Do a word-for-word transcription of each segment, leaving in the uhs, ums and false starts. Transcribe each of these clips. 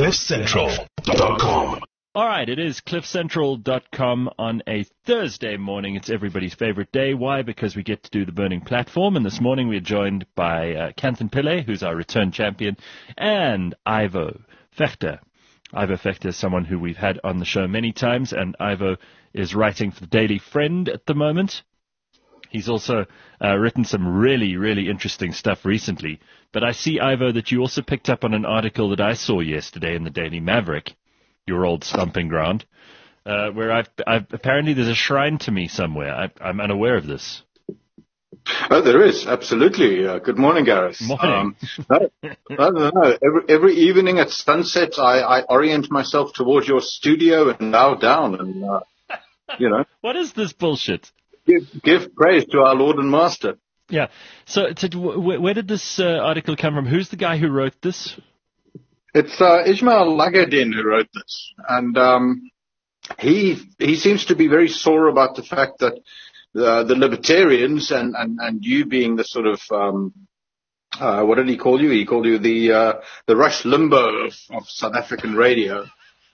cliff central dot com. All right, it is cliff central dot com on a Thursday morning. It's everybody's favorite day. Why? Because we get to do the Burning Platform, and this morning we're joined by uh, Kanthan Pillay, who's our return champion, and Ivo Vegter. Ivo Vegter is someone who we've had on the show many times, and Ivo is writing for the Daily Friend at the moment. He's also uh, written some really, really interesting stuff recently. But I see, Ivo, that you also picked up on an article that I saw yesterday in the Daily Maverick, your old stomping ground, uh, where I've, I've apparently there's a shrine to me somewhere. I, I'm unaware of this. Oh, there is, absolutely. Uh, good morning, Gareth. Morning. Um, no, no, no, no. Every, every evening at sunset, I, I orient myself towards your studio and bow down and, uh, you know. What is this bullshit? Give, give praise to our Lord and Master. Yeah. So, so where, where did this uh, article come from? Who's the guy who wrote this? It's uh, Ismail Lagadin who wrote this, and um, he he seems to be very sore about the fact that the, the libertarians and, and, and you being the sort of um, uh, what did he call you? He called you the uh, the Rush Limbaugh of, of South African radio.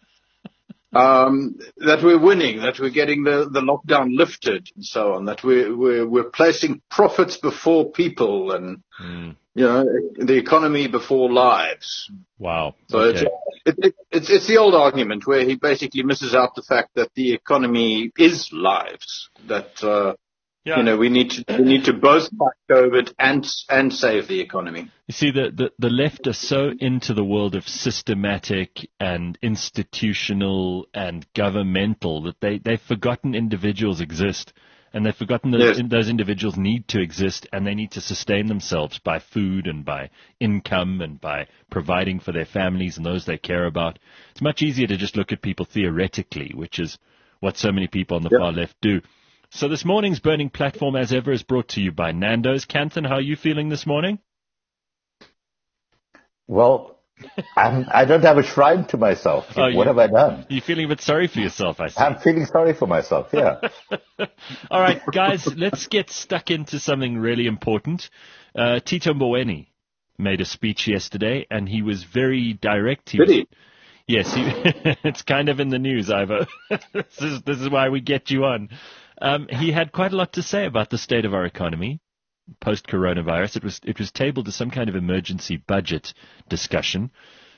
Um, that we're winning, that we're getting the, the lockdown lifted, and so on. That we're we're, we're placing profits before people, and mm. you know, the economy before lives. Wow. So okay. it's, it, it, it's it's the old argument where he basically misses out the fact that the economy is lives. That uh, yeah. you know we need to we need to both fight COVID and and save the economy. You see, the, the the left are so into the world of systematic and institutional and governmental that they they've forgotten individuals exist. And they've forgotten that yes. those individuals need to exist, and they need to sustain themselves by food and by income and by providing for their families and those they care about. It's much easier to just look at people theoretically, which is what so many people on the yep. far left do. So this morning's Burning Platform, as ever, is brought to you by Nando's. Kanthan, how are you feeling this morning? Well, I'm, I don't have a shrine to myself. Oh, what you, have I done? You're feeling a bit sorry for yourself, I see. I'm feeling sorry for myself, yeah. All right, guys, let's get stuck into something really important. Uh, Tito Mboweni made a speech yesterday, and he was very direct. He Did was, he? Yes, he, it's kind of in the news, Ivo. this, is, this is why we get you on. Um, he had quite a lot to say about the state of our economy. Post-coronavirus, it was it was tabled as some kind of emergency budget discussion.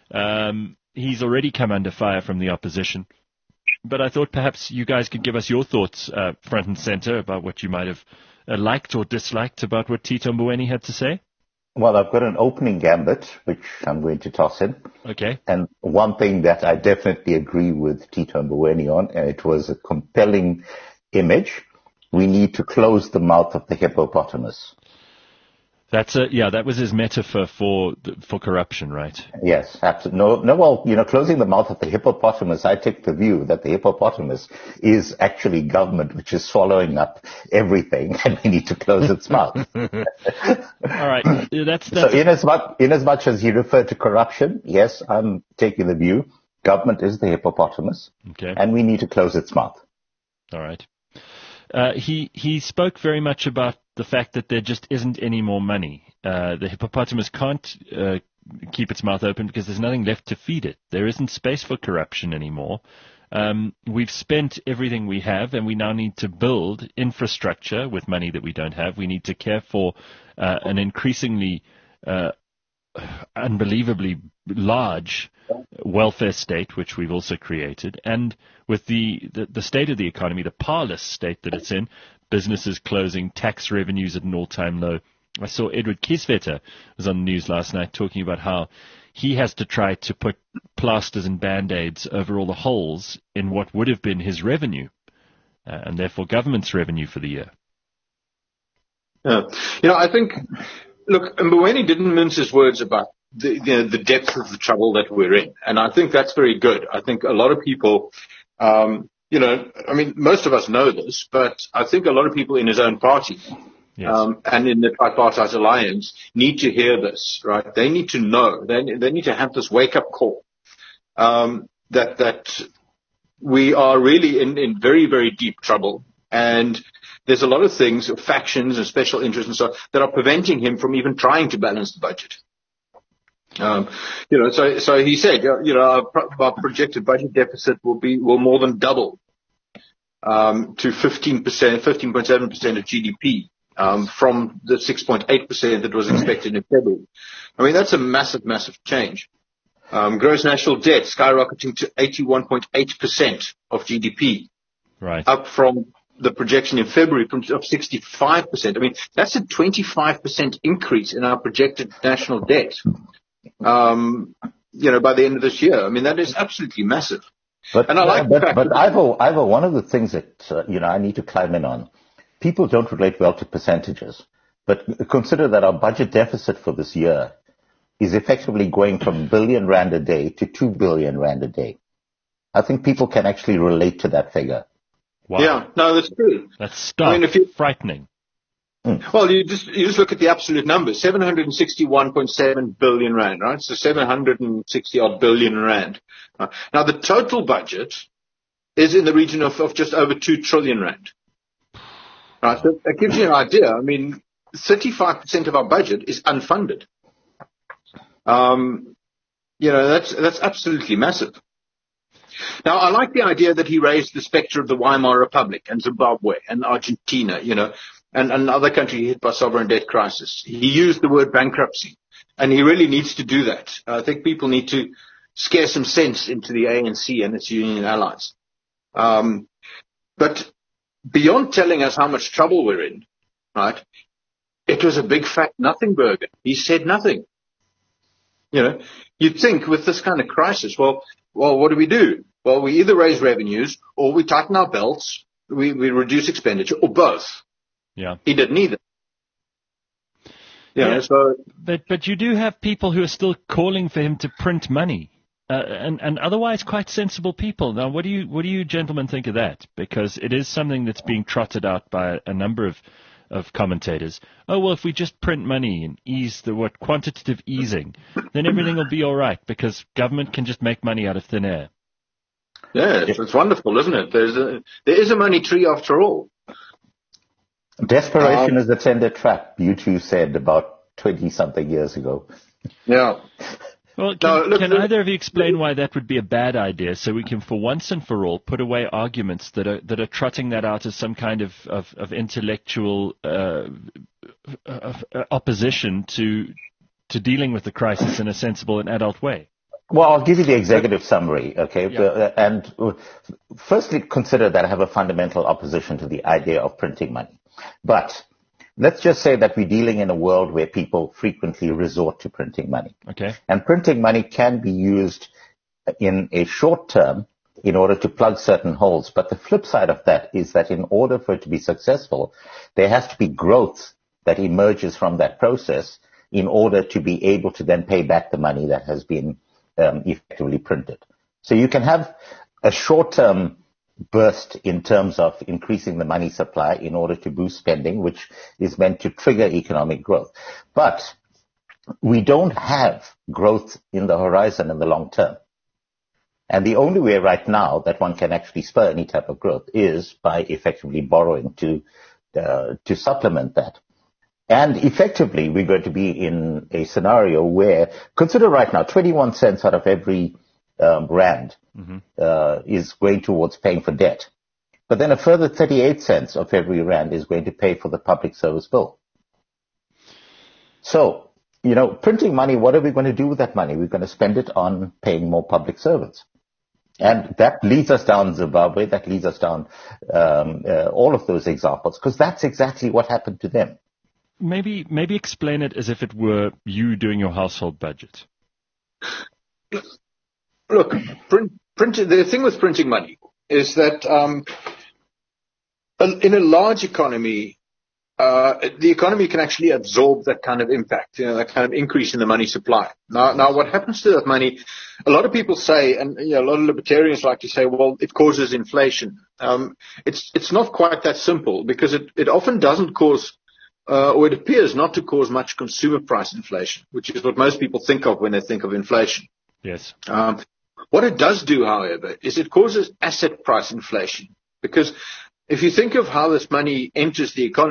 Um, he's already come under fire from the opposition, but I thought perhaps you guys could give us your thoughts uh, front and center about what you might have uh, liked or disliked about what Tito Mboweni had to say. Well, I've got an opening gambit, which I'm going to toss in. Okay. And one thing that I definitely agree with Tito Mboweni on, and it was a compelling image. We need to close the mouth of the hippopotamus. That's a, yeah, that was his metaphor for for corruption, right? Yes, absolutely. No, no, well, you know, closing the mouth of the hippopotamus, I take the view that the hippopotamus is actually government, which is swallowing up everything, and we need to close its mouth. All right. That's, that's so in as, much, in as much as he referred to corruption, yes, I'm taking the view government is the hippopotamus, okay, and we need to close its mouth. All right. Uh, he he spoke very much about the fact that there just isn't any more money. Uh, the hippopotamus can't uh, keep its mouth open because there's nothing left to feed it. There isn't space for corruption anymore. Um, we've spent everything we have, and we now need to build infrastructure with money that we don't have. We need to care for uh, an increasingly uh, unbelievably large welfare state, which we've also created, and with the, the, the state of the economy, the parlous state that it's in, businesses closing, tax revenues at an all-time low. I saw Edward Kieswetter was on the news last night talking about how he has to try to put plasters and Band-Aids over all the holes in what would have been his revenue, uh, and therefore government's revenue for the year. Yeah. You know, I think, look, Mboweni didn't mince his words about the, the, the depth of the trouble that we're in. And I think that's very good. I think a lot of people, um, you know, I mean, most of us know this, but I think a lot of people in his own party, yes. um, and in the Tripartite Alliance need to hear this, right? They need to know, they, they need to have this wake up call, um, that, that we are really in, in very, very deep trouble. And there's a lot of things, factions and special interests and so on, that are preventing him from even trying to balance the budget. Um, you know, so so he said, you know, our, pro- our projected budget deficit will be will more than double um, to fifteen percent, fifteen point seven percent of G D P um, from the six point eight percent that was expected in February. I mean, that's a massive, massive change. Um, gross national debt skyrocketing to eighty-one point eight percent of G D P, Right. up from the projection in February from, of sixty-five percent. I mean, that's a twenty-five percent increase in our projected national debt. Um, you know, by the end of this year. I mean, that is absolutely massive. But, and I like but, the fact but that Ivor, Ivor, one of the things that, uh, you know, I need to climb in on, people don't relate well to percentages, but consider that our budget deficit for this year is effectively going from a billion rand a day to two billion rand a day. I think people can actually relate to that figure. Wow. Yeah, no, that's true. That's stark, I mean, if you, frightening. Well, you just you just look at the absolute numbers: seven hundred sixty-one point seven billion rand, right? So seven hundred sixty odd billion rand. Uh, now, the total budget is in the region of, of just over two trillion rand. Right? So that gives you an idea. I mean, thirty-five percent of our budget is unfunded. Um, you know, that's that's absolutely massive. Now, I like the idea that he raised the specter of the Weimar Republic and Zimbabwe and Argentina, you know, and another country hit by sovereign debt crisis. He used the word bankruptcy, and he really needs to do that. I think people need to scare some sense into the A N C and its union allies. Um, but beyond telling us how much trouble we're in, right, it was a big fat nothing burger. He said nothing. You know, you'd think with this kind of crisis, well, well, what do we do? Well, we either raise revenues or we tighten our belts, we, we reduce expenditure, or both. Yeah. He did neither. You Yeah. know, so, But but you do have people who are still calling for him to print money, uh, and and otherwise quite sensible people. Now, what do you what do you gentlemen think of that? Because it is something that's being trotted out by a number of of commentators. Oh well, if we just print money and ease the what quantitative easing, then everything will be all right because government can just make money out of thin air. yeah, it's, it's wonderful, isn't it? There's a, there is a money tree after all. Desperation Um, is a tender trap, you two said about twenty-something years ago. Yeah. Well, can, No, look, can look- either of you explain why that would be a bad idea, so we can, for once and for all, put away arguments that are that are trotting that out as some kind of of, of intellectual uh, of, uh, opposition to to dealing with the crisis in a sensible and adult way? Well, I'll give you the executive summary, okay? Yeah. Uh, And uh, firstly, consider that I have a fundamental opposition to the idea of printing money. But let's just say that we're dealing in a world where people frequently resort to printing money. Okay. And printing money can be used in a short term in order to plug certain holes. But the flip side of that is that in order for it to be successful, there has to be growth that emerges from that process in order to be able to then pay back the money that has been um, effectively printed. So you can have a short-term burst in terms of increasing the money supply in order to boost spending, which is meant to trigger economic growth. But we don't have growth in the horizon in the long term. And the only way right now that one can actually spur any type of growth is by effectively borrowing to uh, to supplement that. And effectively, we're going to be in a scenario where, consider right now, twenty-one cents out of every um, rand mm-hmm. uh, is going towards paying for debt. But then a further thirty-eight cents of every rand is going to pay for the public service bill. So, you know, printing money, what are we going to do with that money? We're going to spend it on paying more public servants. And that leads us down Zimbabwe, that leads us down um, uh, all of those examples, because that's exactly what happened to them. Maybe maybe explain it as if it were you doing your household budget. Look, print, print, the thing with printing money is that um, in a large economy, uh, the economy can actually absorb that kind of impact, you know, that kind of increase in the money supply. Now, now, what happens to that money? A lot of people say, and you know, a lot of libertarians like to say, well, it causes inflation. Um, it's it's not quite that simple because it, it often doesn't cause. Uh, or it appears not to cause much consumer price inflation, which is what most people think of when they think of inflation. Yes. Um, what it does do, however, is it causes asset price inflation. Because if you think of how this money enters the economy,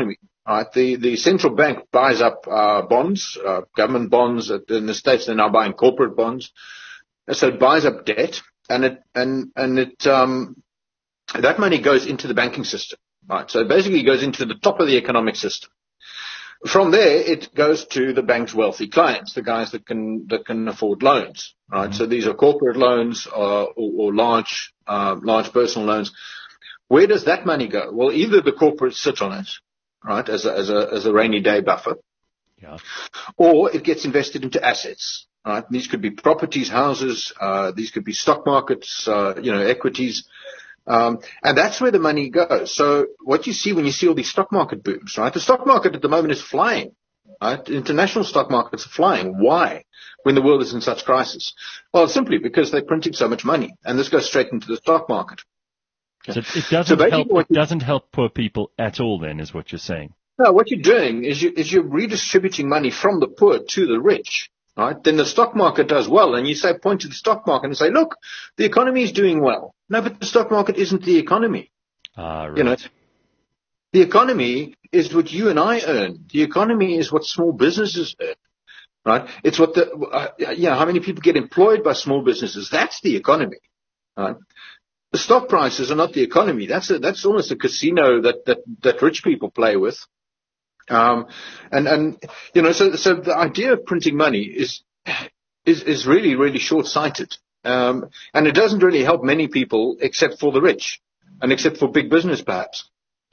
right? The, the central bank buys up uh, bonds, uh, government bonds. In the States, they're now buying corporate bonds. So it buys up debt, and it and and it um, that money goes into the banking system, right? So it basically goes into the top of the economic system. From there, it goes to the bank's wealthy clients, the guys that can that can afford loans, right? Mm-hmm. So these are corporate loans uh, or, or large uh, large personal loans. Where does that money go? Well, either the corporates sit on it, right, as a, as a as a rainy day buffer, yeah, or it gets invested into assets. Right? These could be properties, houses. Uh, these could be stock markets, uh, you know, equities. Um, and that's where the money goes. So what you see when you see all these stock market booms, right? The stock market at the moment is flying, right? International stock markets are flying. Why? When the world is in such crisis? Well, simply because they're printing so much money, and this goes straight into the stock market. So it doesn't so help. It doesn't help poor people at all. Then, is what you're saying. No, what you're doing is you is you're redistributing money from the poor to the rich. Right? Then the stock market does well, and you say, point to the stock market and say, look, the economy is doing well. No, but the stock market isn't the economy. Ah, right. You know, the economy is what you and I earn. The economy is what small businesses earn. Right? It's what the, uh, you know, how many people get employed by small businesses. That's the economy. Right? The stock prices are not the economy. That's a, that's almost a casino that, that, that rich people play with. Um, and, and, you know, so, so the idea of printing money is, is, is really, really short-sighted. Um, and it doesn't really help many people except for the rich and except for big business, perhaps.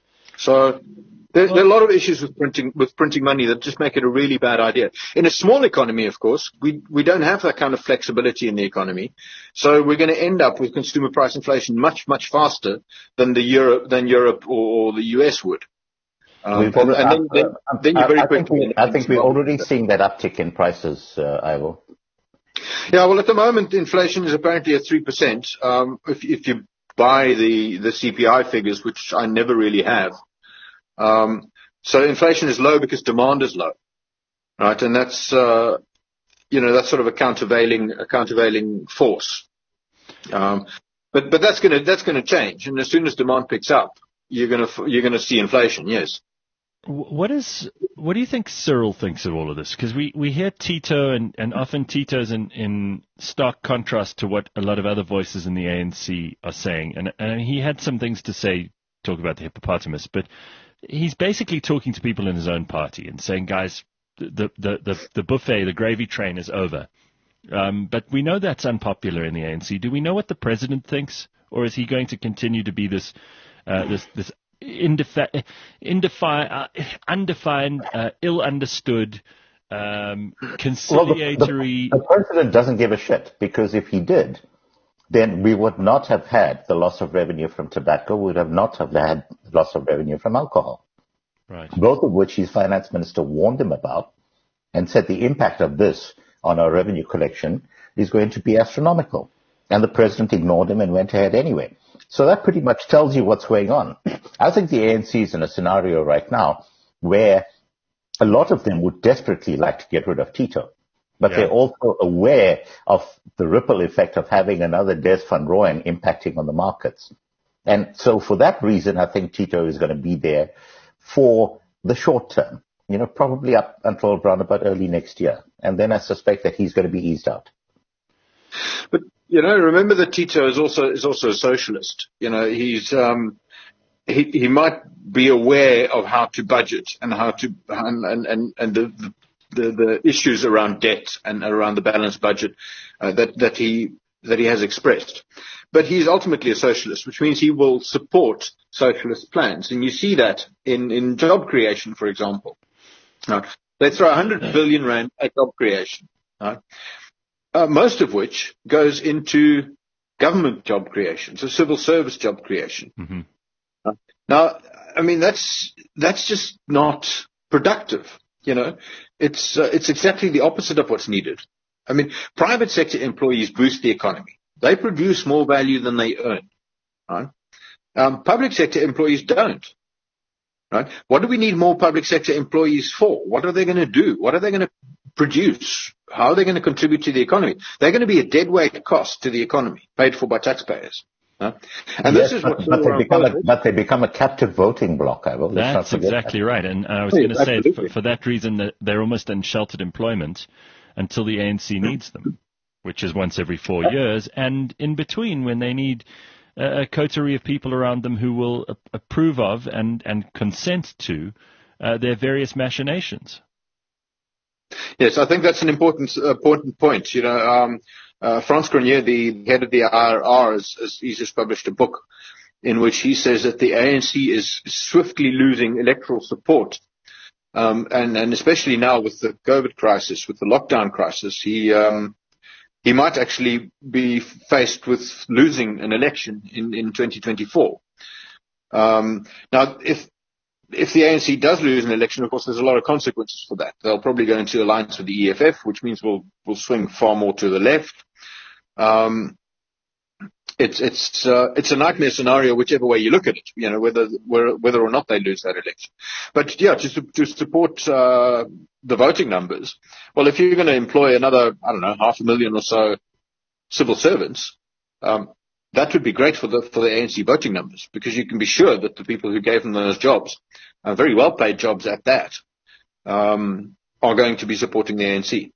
So there, there are a lot of issues with printing, with printing money that just make it a really bad idea. In a small economy, of course, we, we don't have that kind of flexibility in the economy. So we're going to end up with consumer price inflation much, much faster than the Europe, than Europe or, or the U S would. Um, We've already, and then, then, uh, then you're very I, I quick. think, we, I think we're already seeing that uptick in prices, uh, Ivo. Yeah, well, at the moment, inflation is apparently at three percent. Um, if, if you buy the, the C P I figures, which I never really have. Um, so inflation is low because demand is low, right? And that's, uh, you know, that's sort of a countervailing, a countervailing force. Um, but, but that's gonna, that's gonna change. And as soon as demand picks up, you're gonna, you're gonna see inflation, yes. What is what do you think Cyril thinks of all of this? Because we, we hear Tito, and, and often Tito's in, in stark contrast to what a lot of other voices in the A N C are saying. And, and he had some things to say, talk about the hippopotamus, but he's basically talking to people in his own party and saying, guys, the the, the, the buffet, the gravy train is over. Um, but we know that's unpopular in the A N C. Do we know what the president thinks? Or is he going to continue to be this uh, this this Indefi- indefi- uh, undefined, uh, ill-understood, um, conciliatory... Well, the, the, the president doesn't give a shit, because if he did, then we would not have had the loss of revenue from tobacco, we would have not have had loss of revenue from alcohol. Right. Both of which his finance minister warned him about and said the impact of this on our revenue collection is going to be astronomical. And the president ignored him and went ahead anyway. So that pretty much tells you what's going on. I think the A N C is in a scenario right now where a lot of them would desperately like to get rid of Tito, but yeah. They're also aware of the ripple effect of having another Des van Rooyen impacting on the markets. And so for that reason, I think Tito is going to be there for the short term, you know, probably up until around about early next year. And then I suspect that he's going to be eased out. But you know, remember that Tito is also is also a socialist. You know, he's um, he he might be aware of how to budget and how to and and and the the, the issues around debt and around the balanced budget uh, that that he that he has expressed. But he's ultimately a socialist, which means he will support socialist plans, and you see that in in job creation, for example. Now, they throw one hundred billion rand at job creation. Right? Uh, most of which goes into government job creation, so civil service job creation. Mm-hmm. Uh, now, I mean, that's that's just not productive. You know, it's uh, it's exactly the opposite of what's needed. I mean, private sector employees boost the economy. They produce more value than they earn. Right? Um, public sector employees don't. Right? What do we need more public sector employees for? What are they going to do? What are they going to produce? How are they going to contribute to the economy? They're going to be a deadweight cost to the economy, paid for by taxpayers. Huh? And yes, this is but, what but they become a, but they become a captive voting bloc. I will. That's exactly that. right. And I was yes, going to say, absolutely. for, for that reason, that they're almost in sheltered employment until the A N C needs them, which is once every four years, and in between when they need a, a coterie of people around them who will a- approve of and, and consent to uh, their various machinations. Yes, I think that's an important important point. You know, um, uh, Frans Cronje, the head of the I R R, has, has, he's just published a book in which he says that the A N C is swiftly losing electoral support. Um, and, and especially now with the COVID crisis, with the lockdown crisis, he um, he might actually be faced with losing an election in, in twenty twenty-four. Um, now, if if the A N C does lose an election, of course, there's a lot of consequences for that. They'll probably go into alliance with the E F F, which means we'll we'll swing far more to the left. Um, it's it's uh, it's a nightmare scenario, whichever way you look at it. You know, whether whether or not they lose that election. But yeah, to to support uh, the voting numbers. Well, if you're going to employ another, I don't know, half a million or so civil servants, um, that would be great for the for the A N C voting numbers, because you can be sure that the people who gave them those jobs, uh, very well paid jobs at that, um, are going to be supporting the A N C.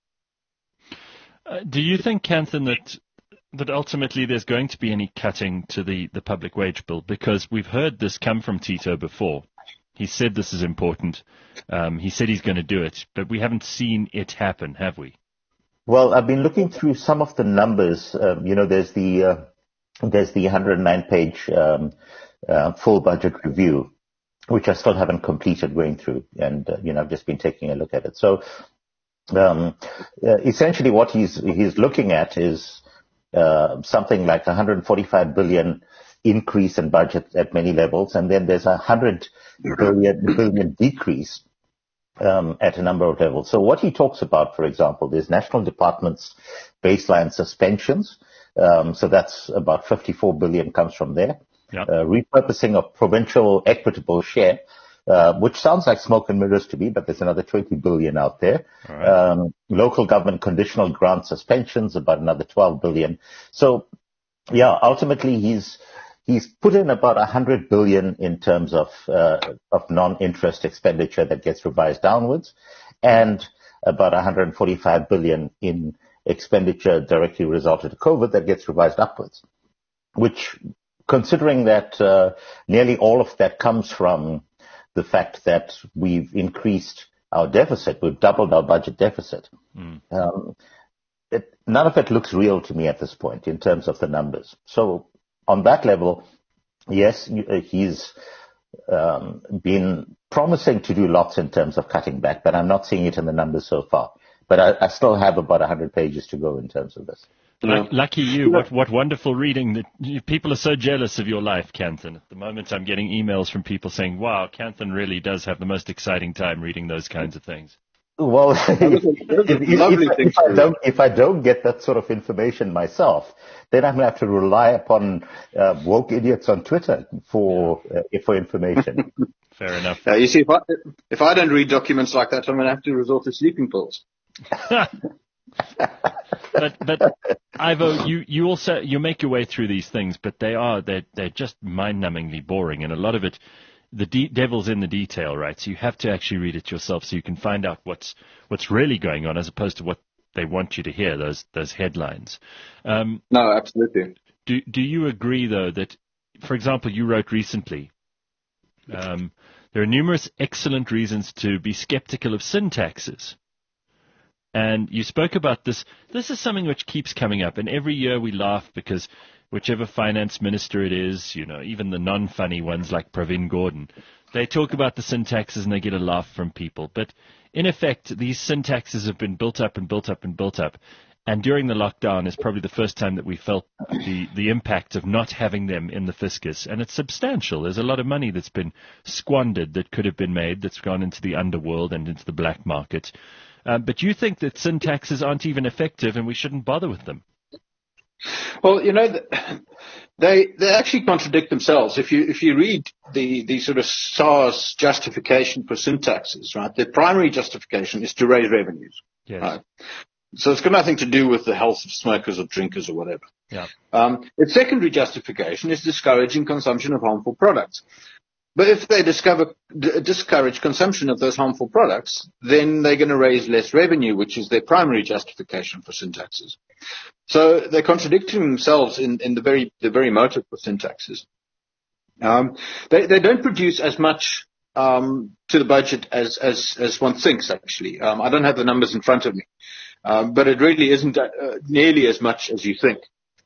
Uh, do you think, Kanthan, that that ultimately there's going to be any cutting to the, the public wage bill? Because we've heard this come from Tito before. He said this is important. Um, he said he's going to do it, but we haven't seen it happen, have we? Well, I've been looking through some of the numbers. Um, you know, there's the uh, there's the one hundred nine page um, uh, full budget review, which I still haven't completed going through, and uh, you know, I've just been taking a look at it. So, um, uh, essentially, what he's he's looking at is uh, something like one hundred forty-five billion increase in budget at many levels, and then there's a one hundred billion billion decrease Um, at a number of levels. So what he talks about, for example, there's national departments baseline suspensions. Um, so that's about fifty-four billion comes from there. Yep. Uh, repurposing of provincial equitable share, uh, which sounds like smoke and mirrors to me, but there's another twenty billion out there. Right. Um, local government conditional grant suspensions, about another twelve billion. So yeah, ultimately he's He's put in about one hundred billion in terms of uh, of non-interest expenditure that gets revised downwards, and about one hundred forty-five billion in expenditure directly resulted to COVID that gets revised upwards. Which, considering that uh, nearly all of that comes from the fact that we've increased our deficit, we've doubled our budget deficit. Mm. Um, it, none of it looks real to me at this point in terms of the numbers. So, on that level, yes, he's um, been promising to do lots in terms of cutting back, but I'm not seeing it in the numbers so far. But I, I still have about one hundred pages to go in terms of this. Lucky, lucky you. What what wonderful reading. That you, people are so jealous of your life, Kanthan. At the moment, I'm getting emails from people saying, wow, Kanthan really does have the most exciting time reading those kinds of things. Well, if, if, if, if, I don't, if I don't get that sort of information myself, then I'm going to have to rely upon uh, woke idiots on Twitter for uh, for information. Fair enough. Uh, you see, if I, if I don't read documents like that, I'm going to have to resort to sleeping pills. but but Ivo, you, you also you make your way through these things, but they are they're they're just mind-numbingly boring, and a lot of it. The de- devil's in the detail, right? So you have to actually read it yourself so you can find out what's what's really going on, as opposed to what they want you to hear, those those headlines. Um, no, absolutely. Do do you agree, though, that, for example, you wrote recently, um, there are numerous excellent reasons to be skeptical of sin taxes. And you spoke about this. This is something which keeps coming up, and every year we laugh because whichever finance minister it is, you know, even the non-funny ones like Pravin Gordhan, they talk about the sin taxes and they get a laugh from people. But in effect, these sin taxes have been built up and built up and built up. And during the lockdown is probably the first time that we felt the, the impact of not having them in the fiscus. And it's substantial. There's a lot of money that's been squandered that could have been made, that's gone into the underworld and into the black market. Um, but you think that sin taxes aren't even effective and we shouldn't bother with them? Well, you know, they they actually contradict themselves. If you if you read the, the sort of SARS justification for sin taxes, right, the primary justification is to raise revenues. Yes. Right? So it's got nothing to do with the health of smokers or drinkers or whatever. Yeah. Um, its secondary justification is discouraging consumption of harmful products. But if they discover, d- discourage consumption of those harmful products, then they're going to raise less revenue, which is their primary justification for sin taxes. So they're contradicting themselves in, in the very the very motive for sin taxes. Um, they, they don't produce as much um, to the budget as, as, as one thinks, actually. Um, I don't have the numbers in front of me, um, but it really isn't uh, nearly as much as you think.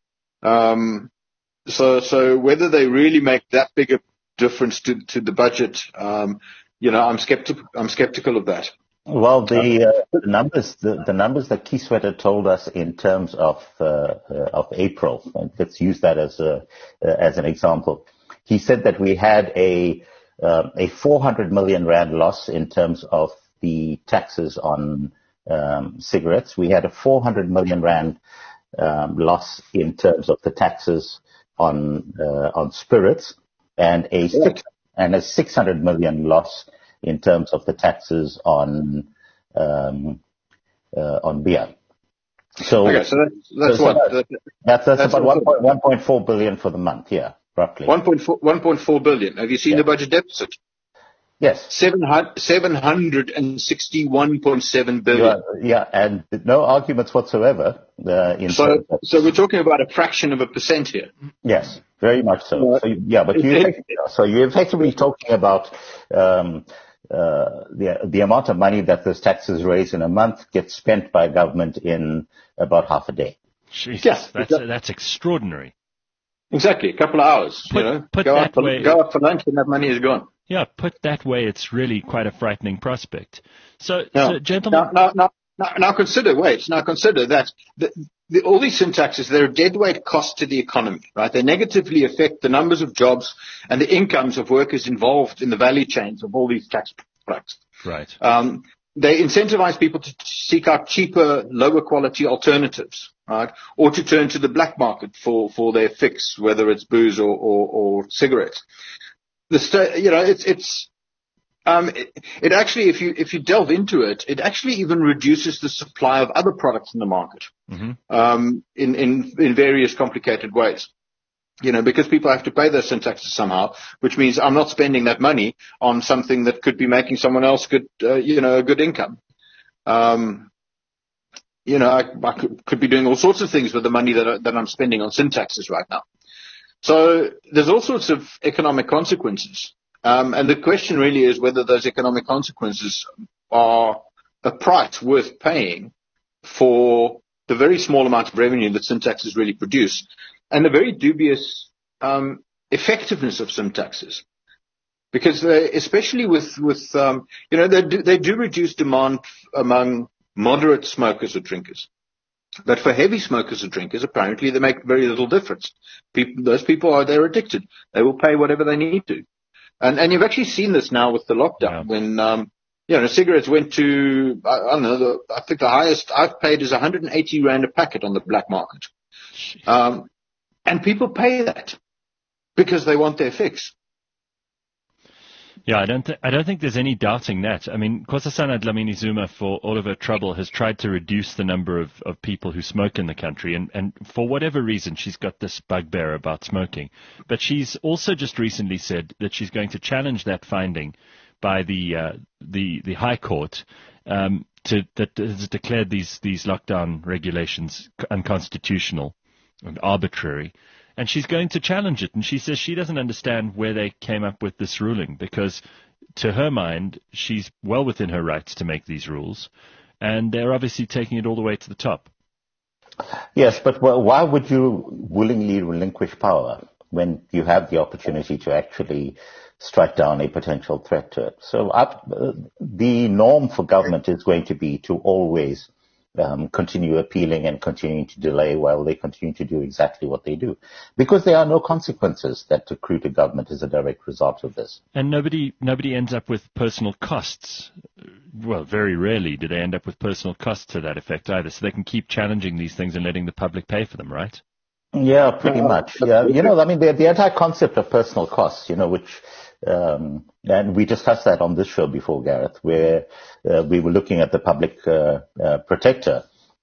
Um, so, so whether they really make that big a difference to, to the budget, um, you know, I'm skeptical. I'm skeptical of that. Well, the, uh, the numbers, the, the numbers that Keith Sweater told us in terms of uh, uh, of April, and let's use that as a uh, as an example. He said that we had a uh, a four hundred million rand loss in terms of the taxes on um, cigarettes. We had a four hundred million rand um, loss in terms of the taxes on uh, on spirits, and a six, and a six hundred million loss in terms of the taxes on um, uh, on beer. So, okay, so that's, that's so what that's, that, that's, that's, that's about one point four billion for the month. Yeah, roughly one point four one point four billion. Have you seen yeah. the budget deficit? Yes, seven hundred sixty-one point seven billion. Yeah, yeah, and no arguments whatsoever. Uh, in so, so we're talking about a fraction of a percent here. Yes, very much so. so yeah, but you so you're effectively talking about um, uh, the the amount of money that those taxes raise in a month gets spent by government in about half a day. Jesus, yeah, that's exactly. that's extraordinary. Exactly, a couple of hours. Put, you know, put go that out for, way, go out for lunch and that money is gone. Yeah, put that way, it's really quite a frightening prospect. So, now, so gentlemen, now, now, now, now consider. Wait, now consider that the, the, all these sin taxes, they're a deadweight cost to the economy, right? They negatively affect the numbers of jobs and the incomes of workers involved in the value chains of all these tax products. Right. Um, they incentivize people to seek out cheaper, lower quality alternatives, right? Or to turn to the black market for, for their fix, whether it's booze or, or, or cigarettes. The sta- you know, it's, it's, um, it, it actually, if you, if you delve into it, it actually even reduces the supply of other products in the market, mm-hmm. um, in, in, in various complicated ways. You know, because people have to pay their sin taxes somehow, which means I'm not spending that money on something that could be making someone else good, uh, you know, a good income. Um, you know, I, I could, could be doing all sorts of things with the money that, I, that I'm spending on sin taxes right now. So there's all sorts of economic consequences. Um, and the question really is whether those economic consequences are a price worth paying for the very small amount of revenue that sin taxes really produce, and the very dubious um, effectiveness of sin taxes. Because they, especially with, with um, you know, they do, they do reduce demand among moderate smokers or drinkers. But for heavy smokers or drinkers, apparently they make very little difference. People, those people are, they're addicted. They will pay whatever they need to. And, and you've actually seen this now with the lockdown yeah. when, um, you know, cigarettes went to, I, I don't know, the, I think the highest I've paid is one hundred eighty rand a packet on the black market. Um, and people pay that because they want their fix. Yeah, I don't, th- I don't think there's any doubting that. I mean, Nkosazana Dlamini Zuma, for all of her trouble, has tried to reduce the number of, of people who smoke in the country, and, and for whatever reason, she's got this bugbear about smoking. But she's also just recently said that she's going to challenge that finding by the uh, the the High Court um, to, that has declared these these lockdown regulations unconstitutional and arbitrary. And she's going to challenge it. And she says she doesn't understand where they came up with this ruling because, to her mind, she's well within her rights to make these rules. And they're obviously taking it all the way to the top. Yes, but why would you willingly relinquish power when you have the opportunity to actually strike down a potential threat to it? So uh, the norm for government is going to be to always Um, continue appealing and continuing to delay while they continue to do exactly what they do. Because there are no consequences that accrue to government as a direct result of this. And nobody nobody ends up with personal costs. Well, very rarely do they end up with personal costs to that effect either. So they can keep challenging these things and letting the public pay for them, right? Yeah, pretty much. Yeah, you know, I mean, the, the entire concept of personal costs, you know, which Um, and we discussed that on this show before, Gareth, where uh, we were looking at the public uh, uh, protector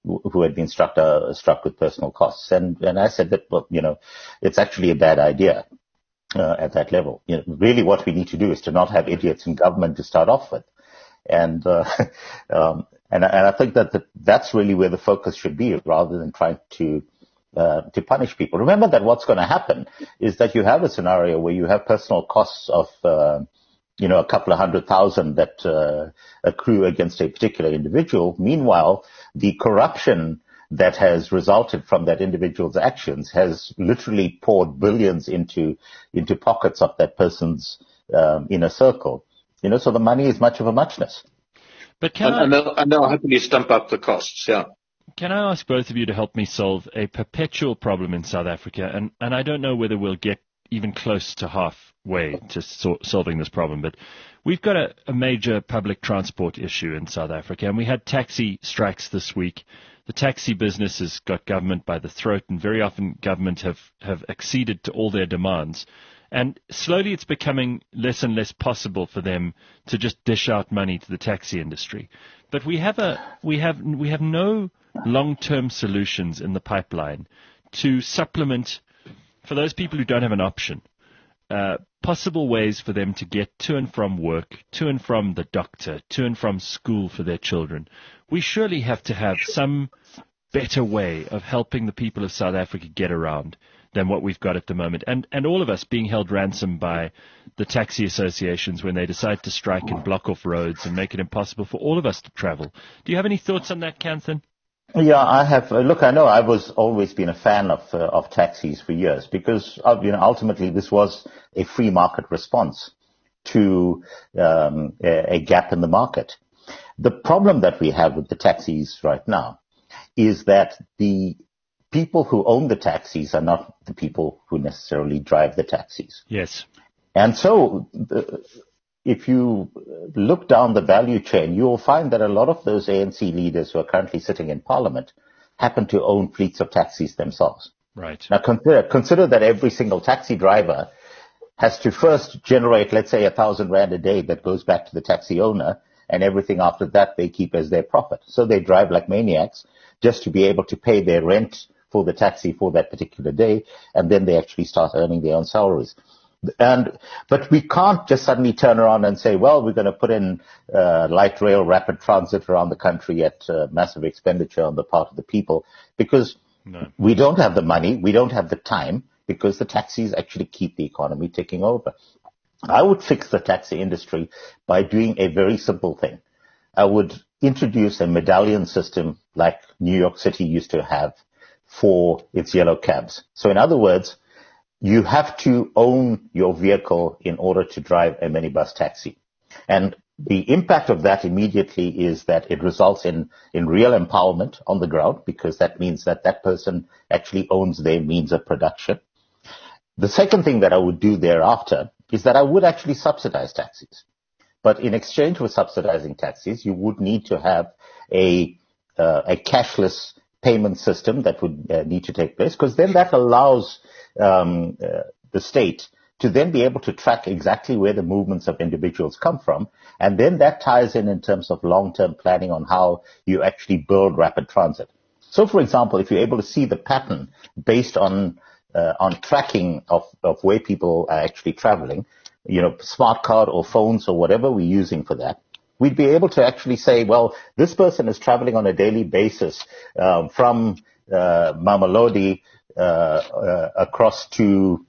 who had been struck uh, struck with personal costs. And and I said that, well, you know, it's actually a bad idea uh, at that level. You know, really, what we need to do is to not have idiots in government to start off with. And uh, um, and, and I think that the, that's really where the focus should be, rather than trying to uh, to punish people. Remember that what's going to happen is that you have a scenario where you have personal costs of uh, you know a couple of hundred thousand that uh, accrue against a particular individual. Meanwhile, the corruption that has resulted from that individual's actions has literally poured billions into into pockets of that person's um, inner circle. You know, so the money is much of a muchness. But can and, I, and, they'll, and they'll happily stump up the costs, yeah. Can I ask both of you to help me solve a perpetual problem in South Africa? And, and I don't know whether we'll get even close to halfway to so, solving this problem, but we've got a, a major public transport issue in South Africa, and we had taxi strikes this week. The taxi business has got government by the throat, and very often government have, have acceded to all their demands. And slowly it's becoming less and less possible for them to just dish out money to the taxi industry. But we have a we have we have no long-term solutions in the pipeline to supplement, for those people who don't have an option, uh, possible ways for them to get to and from work, to and from the doctor, to and from school for their children. We surely have to have some better way of helping the people of South Africa get around than what we've got at the moment. And and all of us being held ransom by the taxi associations when they decide to strike and block off roads and make it impossible for all of us to travel. Do you have any thoughts on that, Kanthan? Yeah, I have. Uh, look, I know I was always been a fan of uh, of taxis for years because, uh, you know, ultimately this was a free market response to um, a, a gap in the market. The problem that we have with the taxis right now is that the people who own the taxis are not the people who necessarily drive the taxis. Yes. And so the, if you look down the value chain, you will find that a lot of those A N C leaders who are currently sitting in parliament happen to own fleets of taxis themselves. Right. Now consider, consider that every single taxi driver has to first generate, let's say, a thousand rand a day that goes back to the taxi owner, and everything after that they keep as their profit. So they drive like maniacs just to be able to pay their rent for the taxi for that particular day, and then they actually start earning their own salaries. And but we can't just suddenly turn around and say, well, we're going to put in uh, light rail rapid transit around the country at uh, massive expenditure on the part of the people, because no. we don't have the money, we don't have the time, because the taxis actually keep the economy ticking over. I would fix the taxi industry by doing a very simple thing. I would introduce a medallion system like New York City used to have for its yellow cabs. So in other words, you have to own your vehicle in order to drive a minibus taxi. And the impact of that immediately is that it results in, in real empowerment on the ground, because that means that that person actually owns their means of production. The second thing that I would do thereafter is that I would actually subsidize taxis. But in exchange for subsidizing taxis, you would need to have a, uh, a cashless payment system that would uh, need to take place, because then that allows um, uh, the state to then be able to track exactly where the movements of individuals come from, and then that ties in in terms of long-term planning on how you actually build rapid transit. So, for example, if you're able to see the pattern based on uh, on tracking of, of where people are actually traveling, you know, smart card or phones or whatever we're using for that, we'd be able to actually say, well, this person is traveling on a daily basis uh, from uh, Mamelodi uh, uh, across to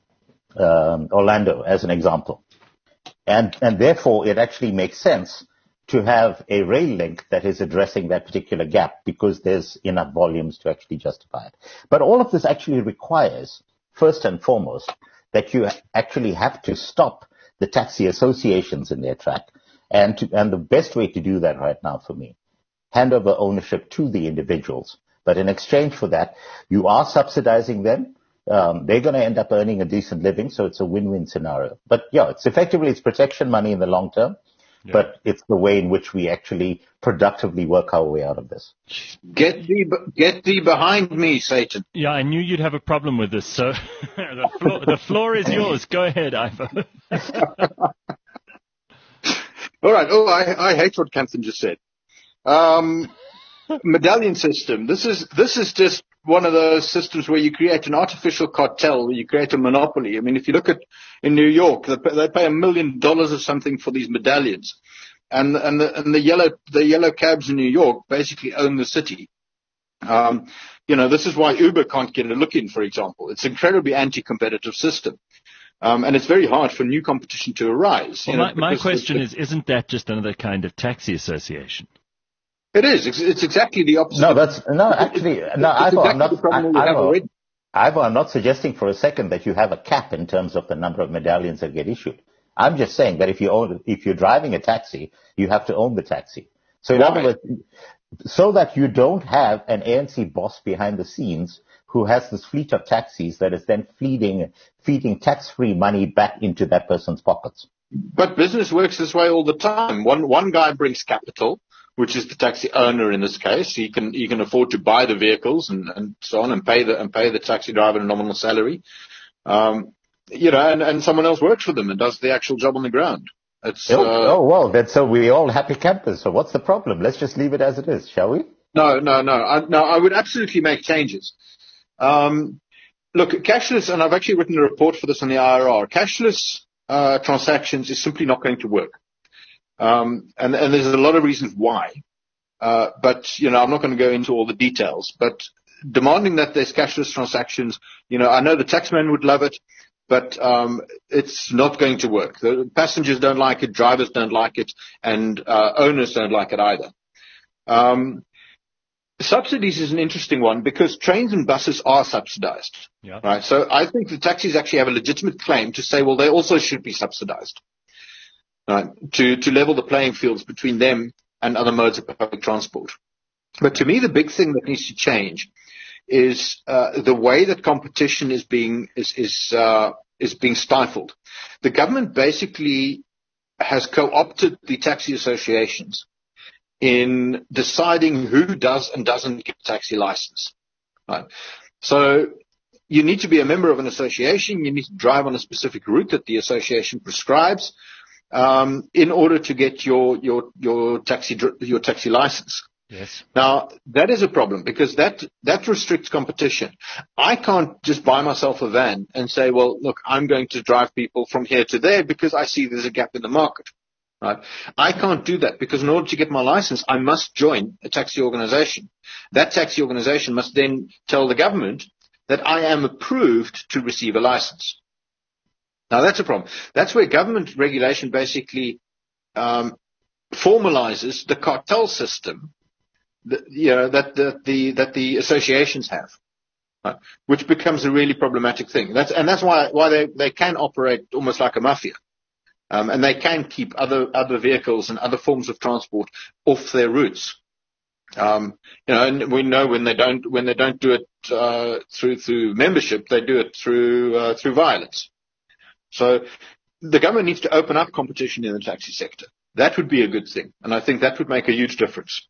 um, Orlando, as an example. And, and therefore, it actually makes sense to have a rail link that is addressing that particular gap, because there's enough volumes to actually justify it. But all of this actually requires, first and foremost, that you actually have to stop the taxi associations in their track. And, to, and the best way to do that right now for me, hand over ownership to the individuals. But in exchange for that, you are subsidizing them. Um, they're going to end up earning a decent living, so it's a win-win scenario. But yeah, it's effectively, it's protection money in the long term, yeah. But it's the way in which we actually productively work our way out of this. Get thee, get thee behind me, Satan. Yeah, I knew you'd have a problem with this, so the, floor, the floor is yours. Go ahead, Ivo. All right. Oh, I, I hate what Kanthan just said. Um, medallion system. This is this is just one of those systems where you create an artificial cartel, where you create a monopoly. I mean, if you look at in New York, they pay, they pay a million dollars or something for these medallions, and and the and the yellow the yellow cabs in New York basically own the city. Um, you know, this is why Uber can't get a look in, for example. It's an incredibly anti-competitive system. Um, and it's very hard for new competition to arise. Well, you know, my, my question the, is, isn't that just another kind of taxi association? It is. It's, it's exactly the opposite. No, that's, no, actually, it, no, it's Ivo, exactly I'm not, the problem we I, have Ivo, already. Ivo, I'm not suggesting for a second that you have a cap in terms of the number of medallions that get issued. I'm just saying that if you own, if you're driving a taxi, you have to own the taxi. So in Why? other words, so that you don't have an A N C boss behind the scenes who has this fleet of taxis that is then feeding, feeding tax-free money back into that person's pockets. But business works this way all the time. One, one guy brings capital, which is the taxi owner in this case. He can, he can afford to buy the vehicles and, and so on and pay the, and pay the taxi driver a nominal salary. Um, you know, and, and someone else works for them and does the actual job on the ground. It's, oh, uh, oh, well, then so we're all happy campers. So what's the problem? Let's just leave it as it is, shall we? No, no, no. I, no, I would absolutely make changes. Um, look, cashless, and I've actually written a report for this on the I R R, cashless uh, transactions is simply not going to work. Um, and, and there's a lot of reasons why. Uh, but, you know, I'm not going to go into all the details. But demanding that there's cashless transactions, you know, I know the taxman would love it, but um, it's not going to work. The passengers don't like it, drivers don't like it, and uh, owners don't like it either. Um Subsidies is an interesting one because trains and buses are subsidized, yeah. right? So I think the taxis actually have a legitimate claim to say, well, they also should be subsidized, right? To, to level the playing fields between them and other modes of public transport. But to me, the big thing that needs to change is, uh, the way that competition is being, is, is, uh, is being stifled. The government basically has co-opted the taxi associations in deciding who does and doesn't get a taxi license. Right? So you need to be a member of an association. You need to drive on a specific route that the association prescribes um, in order to get your your your taxi your taxi license. Yes. Now that is a problem because that that restricts competition. I can't just buy myself a van and say, well, look, I'm going to drive people from here to there because I see there's a gap in the market. Right. I can't do that because in order to get my license, I must join a taxi organization. That taxi organization must then tell the government that I am approved to receive a license. Now that's a problem. That's where government regulation basically um, formalizes the cartel system that, you know, that, that the that the associations have, right? Which becomes a really problematic thing. That's and that's why why they, they can operate almost like a mafia. Um, and they can keep other, other vehicles and other forms of transport off their routes. Um, you know, and we know when they don't, when they don't do it, uh, through, through membership, they do it through, uh, through violence. So the government needs to open up competition in the taxi sector. That would be a good thing. And I think that would make a huge difference.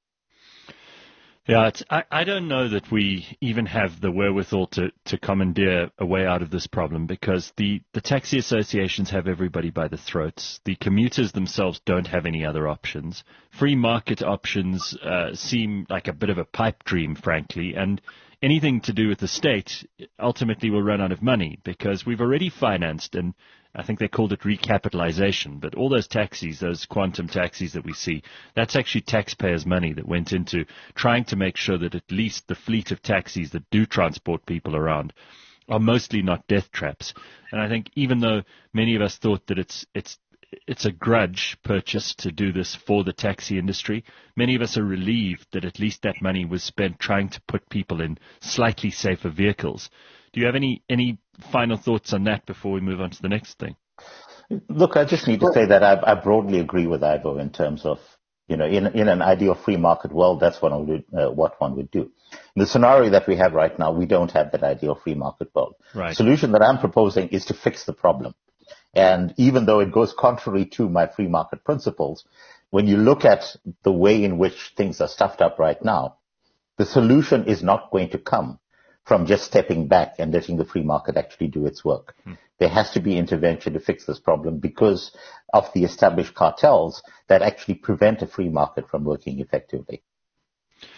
Yeah, it's, I, I don't know that we even have the wherewithal to, to commandeer a way out of this problem because the, the taxi associations have everybody by the throats. The commuters themselves don't have any other options. Free market options uh, seem like a bit of a pipe dream, frankly, and anything to do with the state ultimately will run out of money because we've already financed, and I think they called it recapitalization, but all those taxis, those quantum taxis that we see, that's actually taxpayers' money that went into trying to make sure that at least the fleet of taxis that do transport people around are mostly not death traps. And I think even though many of us thought that it's it's it's a grudge purchase to do this for the taxi industry, many of us are relieved that at least that money was spent trying to put people in slightly safer vehicles. Do you have any, any final thoughts on that before we move on to the next thing? Look, I just need to say that I, I broadly agree with Ivo in terms of, you know, in, in an ideal free market world, that's what one would, uh, what one would do. In the scenario that we have right now, we don't have that ideal free market world. Right. The solution that I'm proposing is to fix the problem. And even though it goes contrary to my free market principles, when you look at the way in which things are stuffed up right now, the solution is not going to come from just stepping back and letting the free market actually do its work. Hmm. There has to be intervention to fix this problem because of the established cartels that actually prevent a free market from working effectively.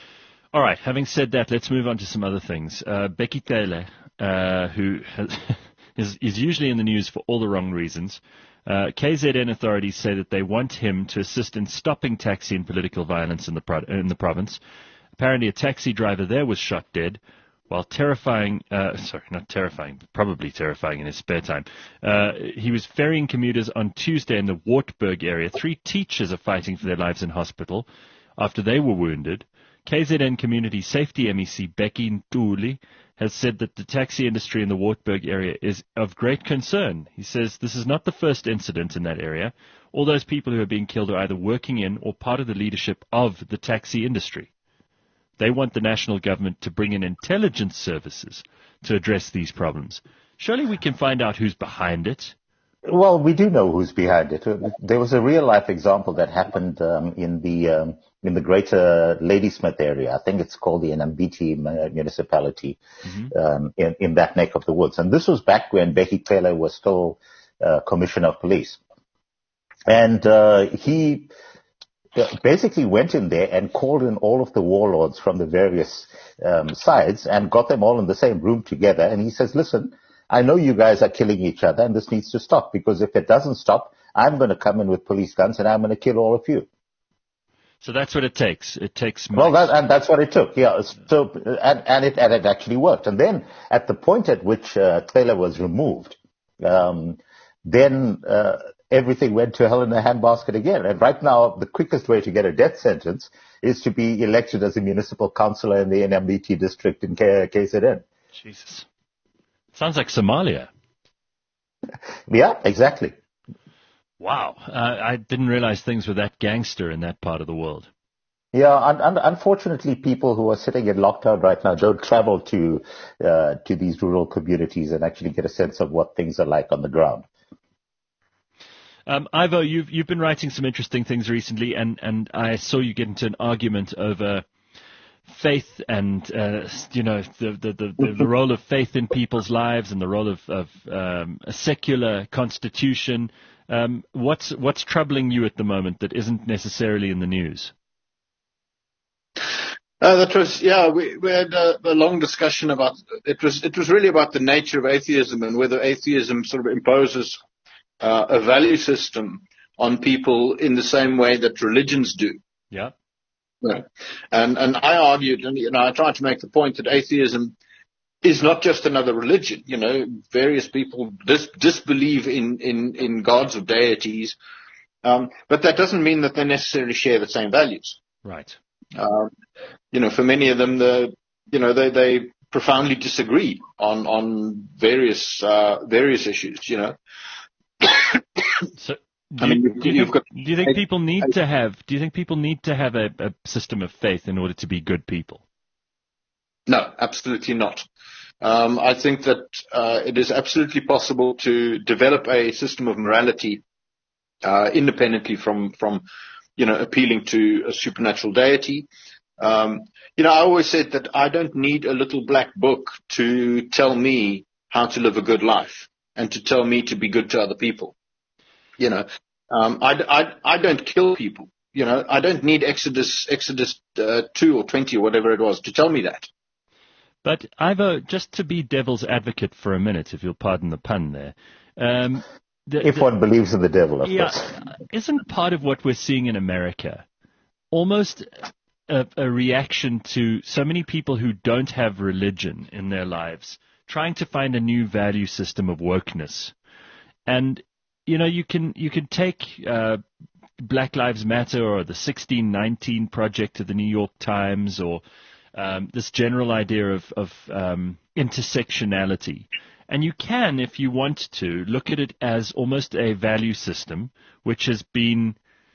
All right. Having said that, let's move on to some other things. Uh, Becky Taylor, uh, who has, is, is usually in the news for all the wrong reasons. Uh, K Z N authorities say that they want him to assist in stopping taxi and political violence in the pro- in the province. Apparently, a taxi driver there was shot dead while terrifying, uh, sorry, not terrifying, probably terrifying in his spare time. Uh, he was ferrying commuters on Tuesday in the Wartburg area. Three teachers are fighting for their lives in hospital after they were wounded. K Z N Community Safety M E C Becky Ntuli has said that the taxi industry in the Wartburg area is of great concern. He says this is not the first incident in that area. All those people who are being killed are either working in or part of the leadership of the taxi industry. They want the national government to bring in intelligence services to address these problems. Surely we can find out who's behind it. Well, we do know who's behind it. There was a real-life example that happened um, in the um, in the greater Ladysmith area. I think it's called the Nambiti municipality, mm-hmm. um, in, in that neck of the woods. And this was back when Becky Taylor was still uh, Commissioner of Police. And uh, he basically went in there and called in all of the warlords from the various um, sides and got them all in the same room together. And he says, listen, I know you guys are killing each other and this needs to stop, because if it doesn't stop, I'm going to come in with police guns and I'm going to kill all of you. So that's what it takes. It takes might. Well, that, and that's what it took. Yeah. So, and, and it, and it actually worked. And then at the point at which uh, Taylor was removed, um, then, uh, everything went to hell in a handbasket again. And right now, the quickest way to get a death sentence is to be elected as a municipal councillor in the N M B T district in K- KZN. Jesus. Sounds like Somalia. Yeah, exactly. Wow. Uh, I didn't realize things were that gangster in that part of the world. Yeah, and, and unfortunately, people who are sitting in lockdown right now don't travel to uh, to these rural communities and actually get a sense of what things are like on the ground. Um, Ivo, you've you've been writing some interesting things recently, and, and I saw you get into an argument over faith and uh, you know the the, the the role of faith in people's lives and the role of, of um, a secular constitution. Um, what's what's troubling you at the moment that isn't necessarily in the news? Uh, that was yeah. We, we had a, a long discussion about it. Was it was really about the nature of atheism and whether atheism sort of imposes Uh, a value system on people in the same way that religions do. Yeah. yeah. And, and I argued, and, you know, I tried to make the point that atheism is not just another religion. You know, various people dis- disbelieve in, in, in gods or deities. Um, but that doesn't mean that they necessarily share the same values. Right. Um, you know, for many of them, the, you know, they, they profoundly disagree on, on various, uh, various issues, you know. So, do, I mean, you, do, you think, got, do you think people need I, to have? Do you think people need to have a, a system of faith in order to be good people? No, absolutely not. Um, I think that uh, it is absolutely possible to develop a system of morality uh, independently from from you know appealing to a supernatural deity. Um, you know, I always said that I don't need a little black book to tell me how to live a good life and to tell me to be good to other people. You know, um, I, I, I don't kill people. You know, I don't need Exodus, Exodus uh, two or twenty or whatever it was to tell me that. But Ivo, just to be devil's advocate for a minute, if you'll pardon the pun there. Um, the, if the, one believes in the devil, of yeah, course. Isn't part of what we're seeing in America almost a, a reaction to so many people who don't have religion in their lives trying to find a new value system of wokeness? And, you know, you can you can take uh, Black Lives Matter or the sixteen nineteen Project of the New York Times or um, this general idea of, of um, intersectionality. And you can, if you want to, look at it as almost a value system which has been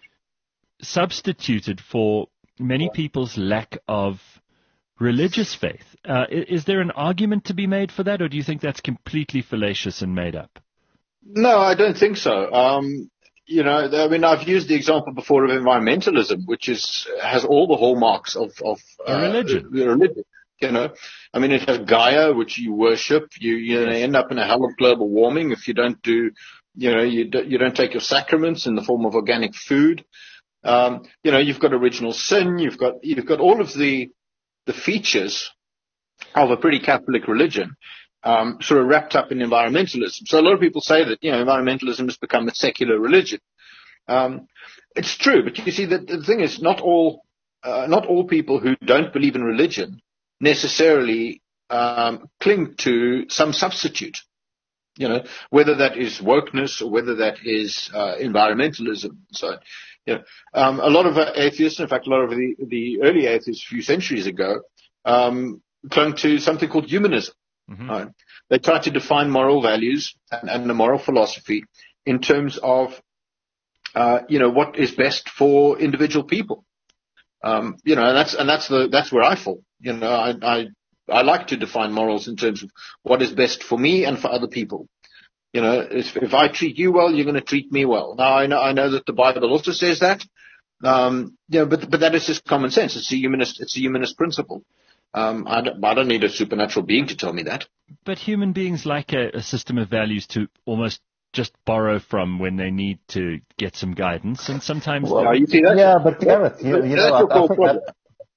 substituted for many people's lack of religious faith. Uh, is there an argument to be made for that, or do you think that's completely fallacious and made up? No, I don't think so. Um, you know, I mean, I've used the example before of environmentalism, which is has all the hallmarks of, of uh, a religion. religion. You know, I mean, it has Gaia, which you worship. You you know, end up in a hell of global warming if you don't do, you know, you don't, you don't take your sacraments in the form of organic food. Um, you know, you've got original sin. You've got you've got all of the the features of a pretty Catholic religion, um, sort of wrapped up in environmentalism. So a lot of people say that, you know, environmentalism has become a secular religion. Um, it's true, but you see that the thing is, not all, uh, not all people who don't believe in religion necessarily um, cling to some substitute. You know, whether that is wokeness or whether that is uh, environmentalism. So, you know, um, a lot of atheists, in fact, a lot of the, the early atheists a few centuries ago, um, clung to something called humanism. Mm-hmm. Right? They tried to define moral values and, and the moral philosophy in terms of, uh, you know, what is best for individual people. Um, you know, and that's and that's the that's where I fall. You know, I, I I like to define morals in terms of what is best for me and for other people. You know, if, if I treat you well, you're going to treat me well. Now, I know I know that the Bible also says that. Um, you know, but but that is just common sense. It's a humanist it's a humanist principle. Um, I don't, I don't need a supernatural being to tell me that. But human beings like a, a system of values to almost just borrow from when they need to get some guidance, and sometimes. Well, yeah, you see that? Yeah, but Gareth, you, you know, I, I think that,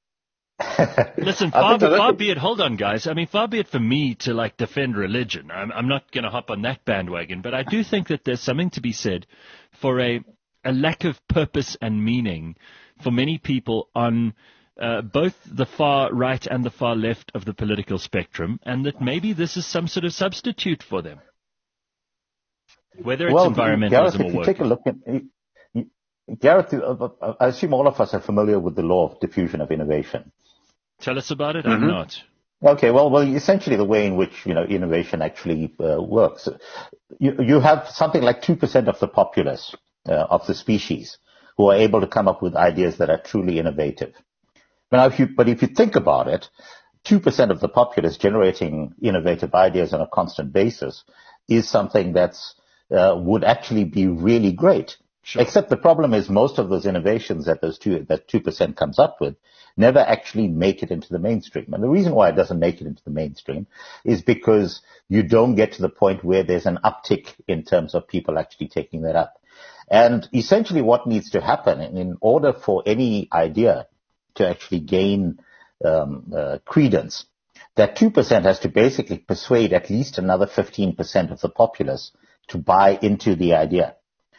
Listen, far, far be it, hold on, guys. I mean, far be it for me to, like, defend religion. I'm, I'm not going to hop on that bandwagon, but I do think that there's something to be said for a, a lack of purpose and meaning for many people on uh, both the far right and the far left of the political spectrum, and that maybe this is some sort of substitute for them. Whether it's well, environmentalism Gareth, or if you work. take a look at Gareth, I assume all of us are familiar with the law of diffusion of innovation. Tell us about it. Mm-hmm. I'm not. Okay, well, well, essentially the way in which, you know, innovation actually uh, works. You, you have something like two percent of the populace uh, of the species who are able to come up with ideas that are truly innovative. Now, if you, but if you think about it, two percent of the populace generating innovative ideas on a constant basis is something that's uh, would actually be really great. Sure. Except the problem is most of those innovations that those two, that two percent comes up with never actually make it into the mainstream. And the reason why it doesn't make it into the mainstream is because you don't get to the point where there's an uptick in terms of people actually taking that up. And essentially what needs to happen in order for any idea to actually gain um, uh, credence, that two percent has to basically persuade at least another fifteen percent of the populace to buy into the idea.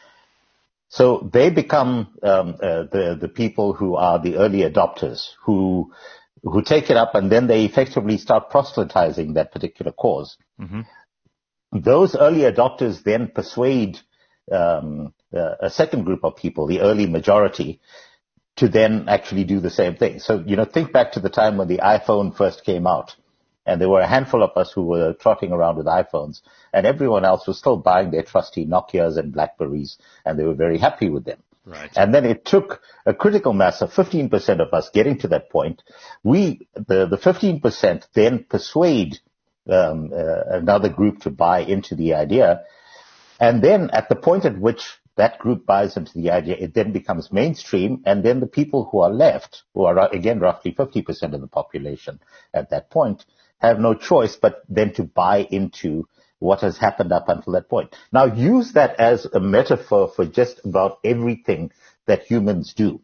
So they become um, uh, the the people who are the early adopters, who who take it up, and then they effectively start proselytizing that particular cause. Mm-hmm. Those early adopters then persuade um, uh, a second group of people, the early majority, to then actually do the same thing. So, you know, think back to the time when the iPhone first came out. And there were a handful of us who were trotting around with iPhones, and everyone else was still buying their trusty Nokias and Blackberries, and they were very happy with them. Right. And then it took a critical mass of fifteen percent of us getting to that point. We, the, the fifteen percent then persuade um, uh, another group to buy into the idea. And then at the point at which that group buys into the idea, it then becomes mainstream, and then the people who are left, who are, again, roughly fifty percent of the population at that point, have no choice but then to buy into what has happened up until that point. Now, use that as a metaphor for just about everything that humans do.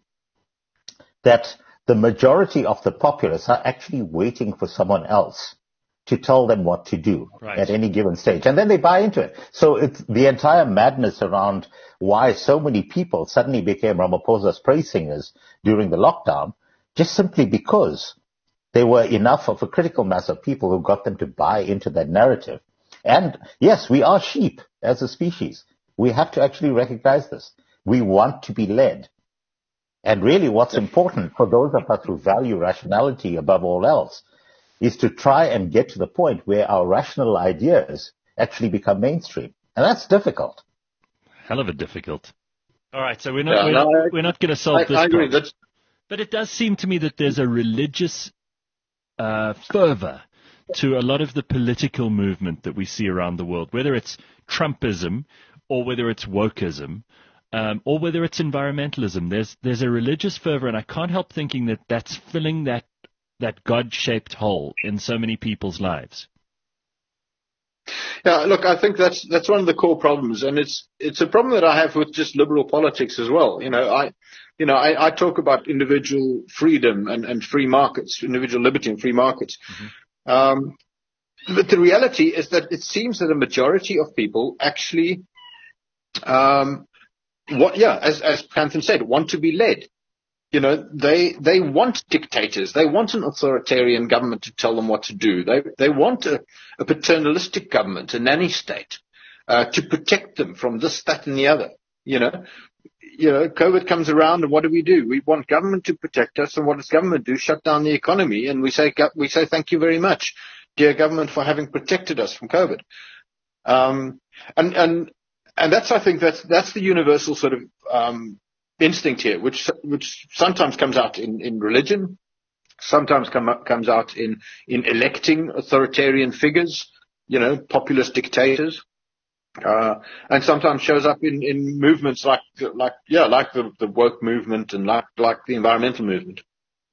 That the majority of the populace are actually waiting for someone else to tell them what to do right. at any given stage. And then they buy into it. So it's the entire madness around why so many people suddenly became Ramaphosa's praise singers during the lockdown, just simply because there were enough of a critical mass of people who got them to buy into that narrative. And yes, we are sheep as a species. We have to actually recognize this. We want to be led. And really what's important for those of us who value rationality above all else is to try and get to the point where our rational ideas actually become mainstream. And that's difficult. Hell of a difficult. All right, so we're not, yeah, we're, no, not I, we're not going to solve I, this I agree. problem. That's... But it does seem to me that there's a religious uh, fervor to a lot of the political movement that we see around the world, whether it's Trumpism or whether it's wokeism, um, or whether it's environmentalism. There's there's a religious fervor, and I can't help thinking that that's filling that that God-shaped hole in so many people's lives. Yeah, look, I think that's that's one of the core problems, and it's it's a problem that I have with just liberal politics as well. You know, I, you know, I, I talk about individual freedom and, and free markets, individual liberty and free markets. Mm-hmm. Um, but the reality is that it seems that a majority of people actually, um, what, yeah, as as Panthen said, want to be led. You know, they they want dictators. They want an authoritarian government to tell them what to do. They they want a, a paternalistic government, a nanny state, uh, to protect them from this, that, and the other. You know, you know, COVID comes around, and what do we do? We want government to protect us, and what does government do? Shut down the economy, and we say we say thank you very much, dear government, for having protected us from COVID. Um, and and and that's I think that's that's the universal sort of um, instinct here, which which sometimes comes out in, in religion, sometimes come up, comes out in, in electing authoritarian figures, you know, populist dictators, uh, and sometimes shows up in, in movements like like yeah, like the, the woke movement and like like the environmental movement.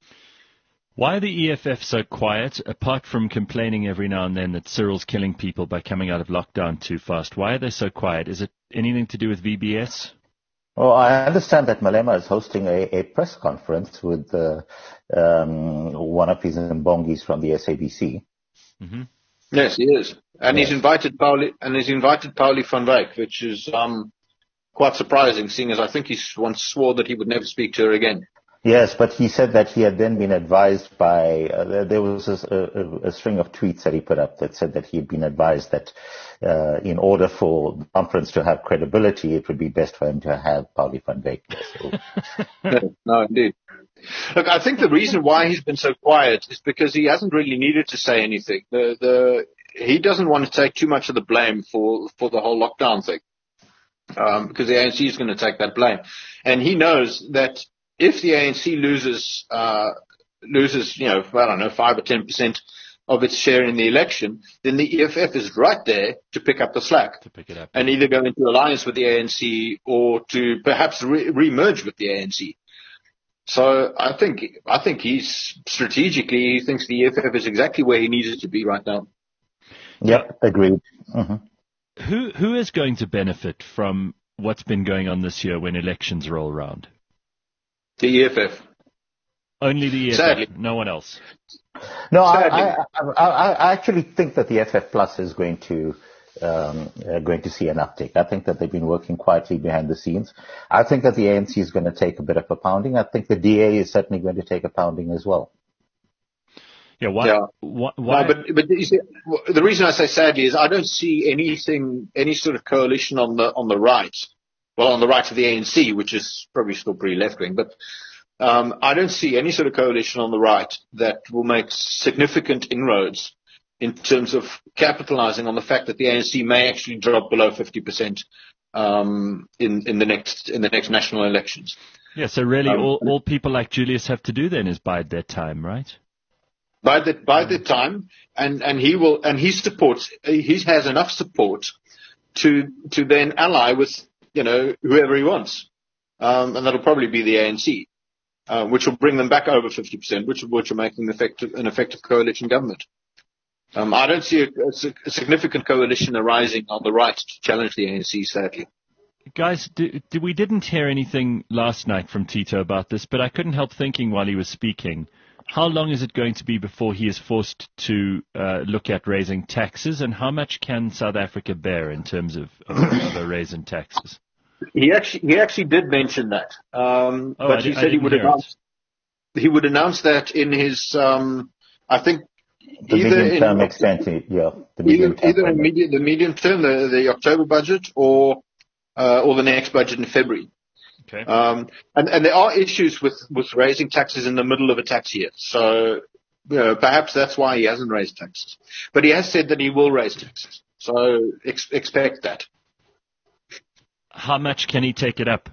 Why are the E F F so quiet, apart from complaining every now and then that Cyril's killing people by coming out of lockdown too fast? Why are they so quiet? Is it anything to do with V B S? Well, I understand that Malema is hosting a, a press conference with uh, um, one of his mbongis from the S A B C. Mm-hmm. Yes, he is, and yes. he's invited Pauli, and he's invited Pauli van Wyk, which is um, quite surprising, seeing as I think he once swore that he would never speak to her again. Yes, but he said that he had then been advised by, uh, there was a, a, a string of tweets that he put up that said that he had been advised that uh, in order for the conference to have credibility, it would be best for him to have Pauli van Wyk. So. no, no, indeed. Look, I think the reason why he's been so quiet is because he hasn't really needed to say anything. The, the, he doesn't want to take too much of the blame for, for the whole lockdown thing, um, because the A N C is going to take that blame. And he knows that if the A N C loses, uh, loses, you know, I don't know, five or ten percent of its share in the election, then the E F F is right there to pick up the slack, to pick it up, and either go into alliance with the A N C or to perhaps re- re-merge with the A N C. So I think, I think he's strategically, he thinks the E F F is exactly where he needs it to be right now. Yep, agreed. Mm-hmm. Who who is going to benefit from what's been going on this year when elections roll around? The E F F. Only the E F F, Sadly. No one else. No, I, I, I, I actually think that the F F Plus is going to um, uh, going to see an uptick. I think that they've been working quietly behind the scenes. I think that the A N C is going to take a bit of a pounding. I think the D A is certainly going to take a pounding as well. Yeah, why? Yeah. Why, why? No, but but you see, the reason I say sadly is I don't see anything, any sort of coalition on the on the right. Well, on the right of the A N C, which is probably still pretty left-wing, but um, I don't see any sort of coalition on the right that will make significant inroads in terms of capitalizing on the fact that the A N C may actually drop below fifty percent um, in, in the next in the next national elections. Yeah, so really um, all, all people like Julius have to do then is bide their time, right? Bide the, bide the time, and, and he will, and he supports, he has enough support to to then ally with, you know, whoever he wants. Um, and that'll probably be the A N C, uh, which will bring them back over fifty percent, which, which will make them effective, an effective coalition government. Um, I don't see a, a, a significant coalition arising on the right to challenge the A N C, sadly. Guys, do, do, we didn't hear anything last night from Tito about this, but I couldn't help thinking while he was speaking, how long is it going to be before he is forced to uh, look at raising taxes, and how much can South Africa bear in terms of, of, of a raise in taxes? He actually he actually did mention that, um, oh, but I he did, said he would announce it. he would announce that in his um, I think the either medium term in extension, yeah, the either, medium term either in medium, the medium term, the, the October budget, or uh, or the next budget in February. Okay. Um, and, and there are issues with, with raising taxes in the middle of a tax year. So, you know, perhaps that's why he hasn't raised taxes. But he has said that he will raise taxes. So ex- expect that. How much can he take it up?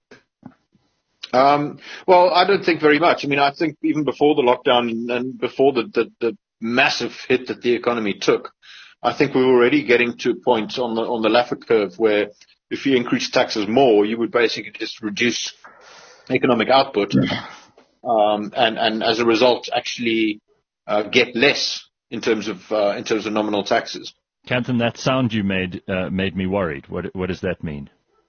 Um, well, I don't think very much. I mean, I think even before the lockdown and before the, the, the massive hit that the economy took, I think we were already getting to a point on the, on the Laffer curve where if you increase taxes more, you would basically just reduce economic output, um, and, and as a result, actually uh, get less in terms of uh, in terms of nominal taxes. Kanthan, that sound you made uh, made me worried. What what does that mean?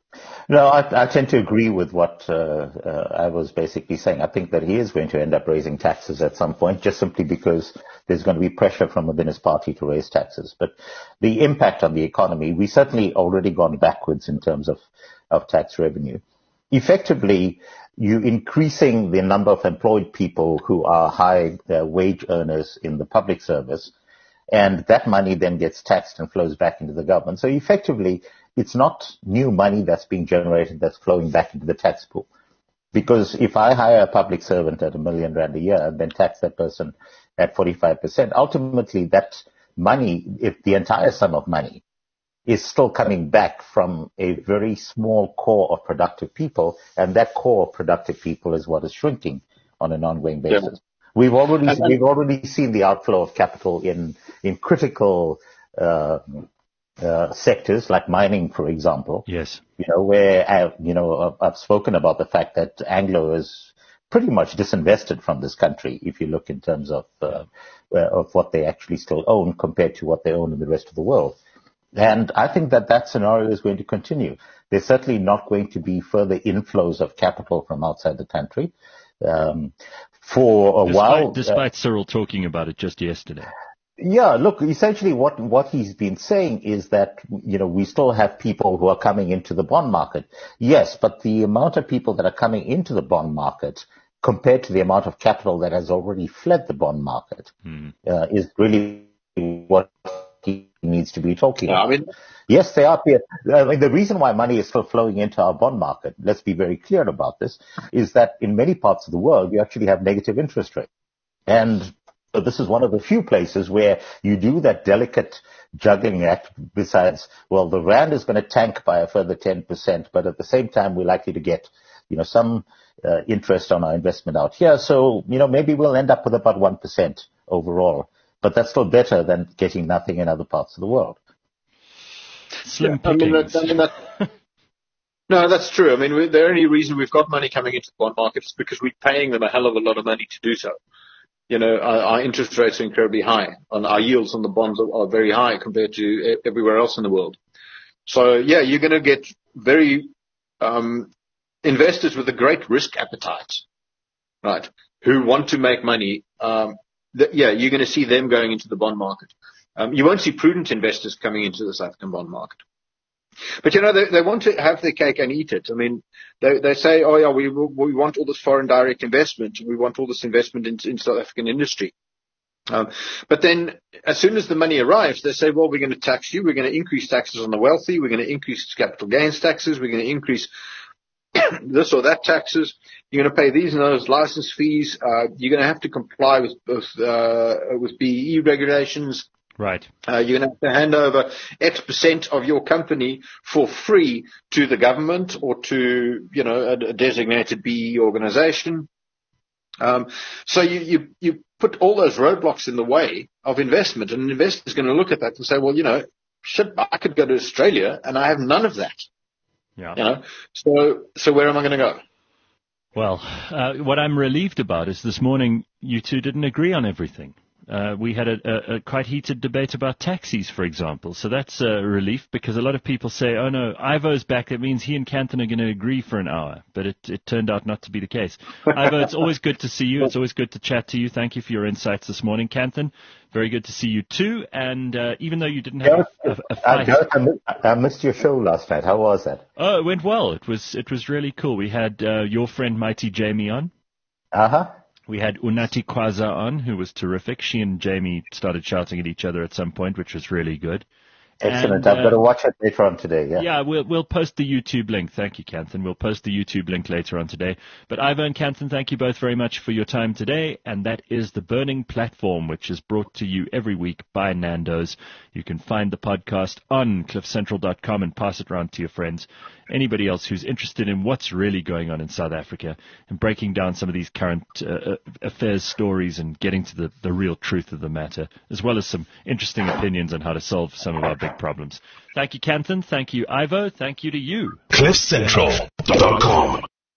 No, I, I tend to agree with what uh, uh, I was basically saying. I think that he is going to end up raising taxes at some point, just simply because there's going to be pressure from within his party to raise taxes. But the impact on the economy, we certainly already gone backwards in terms of, of tax revenue. Effectively, you increasing the number of employed people who are high uh, wage earners in the public service, and that money then gets taxed and flows back into the government. So effectively, it's not new money that's being generated that's flowing back into the tax pool. Because if I hire a public servant at a million rand a year and then tax that person at forty-five percent, ultimately that money, if the entire sum of money, is still coming back from a very small core of productive people, and that core of productive people is what is shrinking on an ongoing basis. Yeah. We've already then, we've already seen the outflow of capital in in critical uh, uh, sectors like mining, for example. Yes. You know, where I, you know I've spoken about the fact that Anglo is pretty much disinvested from this country if you look in terms of uh, of what they actually still own compared to what they own in the rest of the world. And I think that that scenario is going to continue. There's certainly not going to be further inflows of capital from outside the country. Um, for a despite, while. Despite uh, Cyril talking about it just yesterday. Yeah, look, essentially what, what he's been saying is that, you know, we still have people who are coming into the bond market. Yes, but the amount of people that are coming into the bond market compared to the amount of capital that has already fled the bond market hmm. uh, is really what he needs to be talking yeah, about. I mean, yes, they are. I mean, the reason why money is still flowing into our bond market, let's be very clear about this, is that in many parts of the world, we actually have negative interest rates. And this is one of the few places where you do that delicate juggling act besides, well, the rand is going to tank by a further ten percent, but at the same time, we're likely to get, you know, some uh, interest on our investment out here. So, you know, maybe we'll end up with about one percent overall. But that's still better than getting nothing in other parts of the world. Slim yeah, I mean, that, I mean that, no, that's true. I mean, we, the only reason we've got money coming into the bond market is because we're paying them a hell of a lot of money to do so. You know, our, our interest rates are incredibly high, and our yields on the bonds are, are very high compared to everywhere else in the world. So, yeah, you're going to get very um, investors with a great risk appetite, right, who want to make money. Um, th- yeah, you're going to see them going into the bond market. Um, you won't see prudent investors coming into the South African bond market. But, you know, they, they want to have their cake and eat it. I mean, they, they say, oh, yeah, we, we want all this foreign direct investment. We want all this investment in, in South African industry. Um, but then as soon as the money arrives, they say, well, we're going to tax you. We're going to increase taxes on the wealthy. We're going to increase capital gains taxes. We're going to increase this or that taxes. You're going to pay these and those license fees. Uh, you're going to have to comply with, with, uh, with B E E regulations. Right. Uh, you're going to have to hand over X percent of your company for free to the government or to, you know, a, a designated B E organization. Um, so you, you, you put all those roadblocks in the way of investment, and an investor is going to look at that and say, well, you know, shit, I could go to Australia and I have none of that. Yeah. You know, so, so where am I going to go? Well, uh, what I'm relieved about is this morning you two didn't agree on everything. Uh, we had a, a, a quite heated debate about taxis, for example. So that's a relief, because a lot of people say, oh, no, Ivo's back. That means he and Kanthan are going to agree for an hour. But it, it turned out not to be the case. Ivo, it's always good to see you. It's always good to chat to you. Thank you for your insights this morning. Kanthan, very good to see you too. And uh, even though you didn't have a, a, a fight... I, I missed your show last night. How was that? Oh, it went well. It was, it was really cool. We had uh, your friend Mighty Jamie on. Uh-huh. We had Unati Kwaza on, who was terrific. She and Jamie started shouting at each other at some point, which was really good. Excellent. And, uh, I've got to watch it later on today. Yeah. Yeah, we'll we'll post the YouTube link. Thank you, Kanthan. We'll post the YouTube link later on today. But Ivo and Kanthan, thank you both very much for your time today. And that is The Burning Platform, which is brought to you every week by Nando's. You can find the podcast on cliff central dot com and pass it around to your friends. Anybody else who's interested in what's really going on in South Africa and breaking down some of these current uh, affairs stories and getting to the, the real truth of the matter, as well as some interesting opinions on how to solve some of our big problems. Thank you, Kanthan. Thank you, Ivo. Thank you to you. cliff central dot com